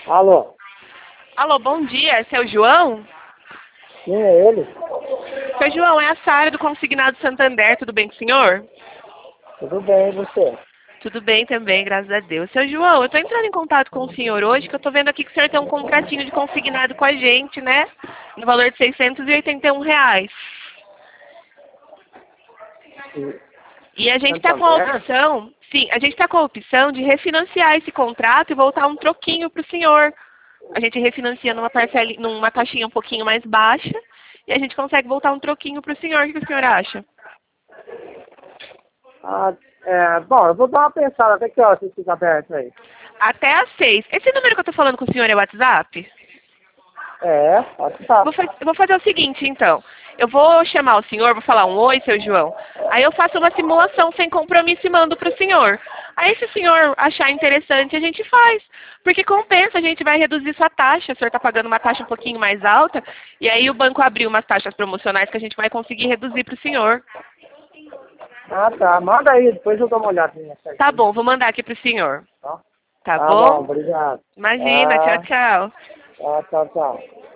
Alô? Alô, bom dia. Esse é o João? Sim, é ele? Seu João, é a Sara do Consignado Santander. Tudo bem com o senhor? Tudo bem, e você? Tudo bem também, graças a Deus. Seu João, eu estou entrando em contato com o senhor hoje, que eu estou vendo aqui que o senhor tem um contratinho de consignado com a gente, né? No valor de R$ 681. E a gente está com a Santander? opção, sim, a gente está com a opção de refinanciar esse contrato e voltar um troquinho para o senhor. A gente refinancia numa taxinha um pouquinho mais baixa e a gente consegue voltar um troquinho para o senhor. O que o senhor acha? Bom, eu vou dar uma pensada. Até que hora você fica aberto aí? Até às 6. Esse número que eu estou falando com o senhor é o WhatsApp? Pode estar. Eu vou fazer o seguinte, então. Eu vou chamar o senhor, vou falar um oi, seu João. Aí eu faço uma simulação sem compromisso e mando para o senhor. Aí se o senhor achar interessante, a gente faz. Porque compensa, a gente vai reduzir sua taxa. O senhor está pagando uma taxa um pouquinho mais alta. E aí o banco abriu umas taxas promocionais que a gente vai conseguir reduzir para o senhor. Ah, tá. Manda aí, depois eu dou uma olhadinha. Tá Certinho. bom, vou mandar aqui para o senhor. Tá? Tá Tá bom, bom? obrigado. Imagina, tchau, Tá, tchau. tchau, tchau.